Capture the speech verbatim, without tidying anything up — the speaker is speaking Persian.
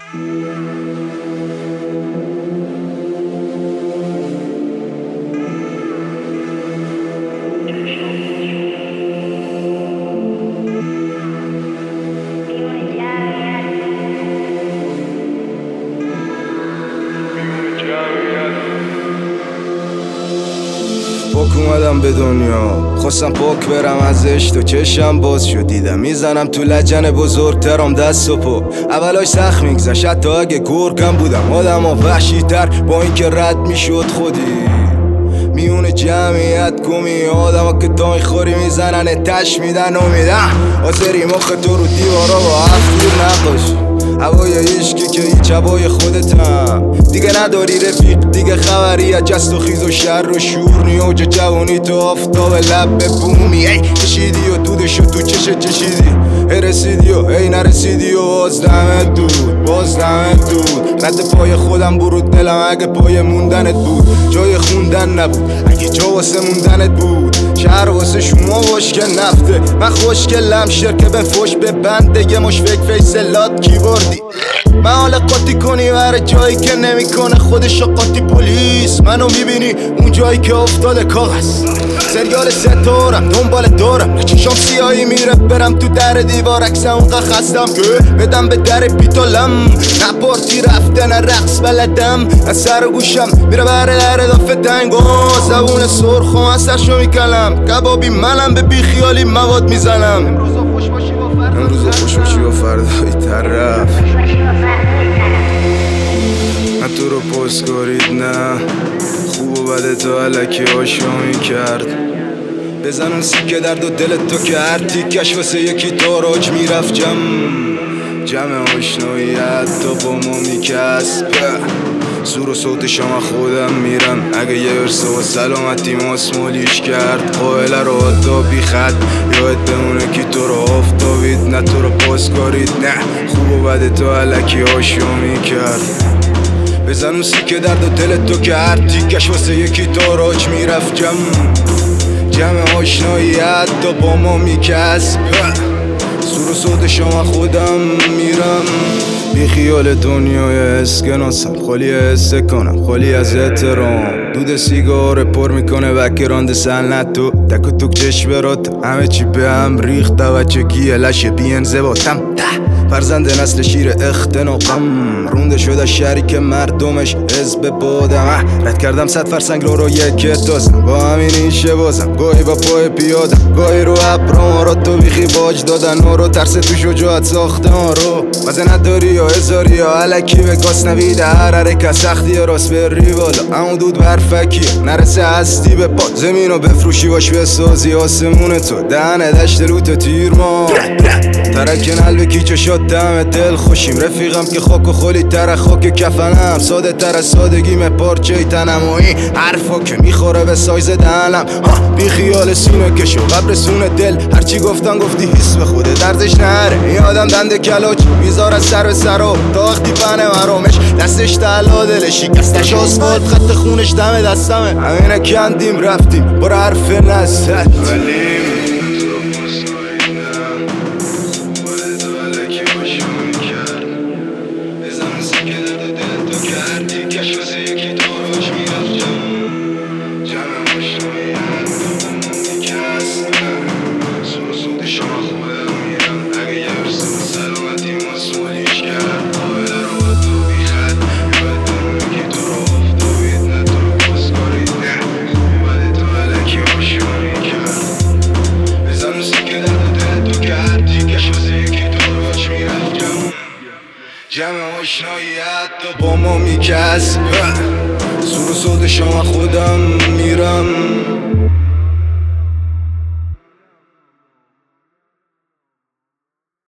پاک اومدم به دنیا، خواستم پاک برم ازش تو چشم باز شد دیدم میزنم تو لجن بزرگترم دست و پا. اولاش سخت میگذشت حتی اگه گرگم بودم آدم ها وحشی تر با اینکه رد میشد خودی میونه جمعیت گمی آدم ها که دای خوری میزنن تش میدن و میدن آزری مخ تو رو دیوارا با افیر نقاش هوای عشقی که هیچ هوای خودتم دیگه نداری رفیق دیگه خبری از جست و خیز و شر و شور نی اوج جوانی تو آفتاب لب بومی ای کشیدی و دودشو تو چش چشیدی ای رسیدی و ای نرسیدی و باز دمت دود باز دمت دود رد پای خودم برود دلم اگه پای موندنت بود جای خوندن نبود اگه جا واسه موندنت بود شهر واسه شما باش که نفته من خوشگلم شرکه به فش به بنده یه مش فکر فیصلات کیبوردی من حال قاطی کنی برای جایی که نمیکنه خودشو قاطی پلیس منو میبینی اون جایی که افتاده کاغذ سریال ستارم دنبال دارم چشام سیاهی میره برم تو در دیوار اکسم اونقا خستم که بدم به در پیتالم نه پارتی رفته نه رقص بلدم از سر و گوشم میره بره در دافه دنگا زبون سرخ و از سرشو میکلم کبابی منم به بیخیالی مواد میزنم امروز خوش باشی با فردا امروز خوش باشی با فردای طرف من تو رو پست کارید نه خوب و بده تو علکی آشامی کرد بزن اون سیکه درد و دلت تو که هر تیکش واسه یکی تاراج میرفت جمع جمع آشنایی حتی با ما میکسب سور و صوت شما خودم میرم اگه یه ورسه و سلامتی ماسمالیش کرد قائله رو حتی بی خط یاد بمونه که تو رو آفتابید نه تو رو پاس کارید نه خوب و بده تو علکی آشامی کرد بزن اون سیکه درد و دلت تو که هر تیکش واسه یکی تاراج میرفت جمع جمع آشنایی حتی با ما میکسب سور و صوت شما خودم میرم بی خیال دنیای اسکناسم خالی حسه کنم خالی از احترام دود سیگار پر میکنه وکراند سلنت تو تک و توک چشم برات همه چی به هم ریخت بچگی لشه بی انضباطم فرزند نسل شیر اختناقم رونده شده شریک مردمش حزب بادم رد کردم صد فرسنگ رو رو یک تازم با همین ایشه بازم گاهی با پای پیادم گاهی رو ابرام رو تو بیخی باج دادن رو ترس تو شجاعت ساخته ها رو مزه نداری یا ازاری یا علکی به گاس نویده هر حرکت سختی یا راست بری بالا همون دود برفکیه نرسه هستی به پا زمین رو بفروشی باش بسازی آسمون تو دهنه دشت رو تو تیر ما ترک نلبه کی چشات دم دل خوشیم رفیقم که خاک و خالی تر خاک کفنم ساده تر از سادگیم پارچه تنم و این حرفا که میخوره به سایز دهنم بی خیال سینه کشو قبر سونه دل هرچی گفتن گفتی حس به خوده دردش نره این آدم دنده کلاچ میذاره سر به سرا تا وقتی پنه مرامش دستش تلا دلش شکستش آسفالت خط خونش دم دستمه همینه کندیم رفتیم برو حرف نزد جمع آشنایی حتی با ما میکسب سور و صوت شما خودم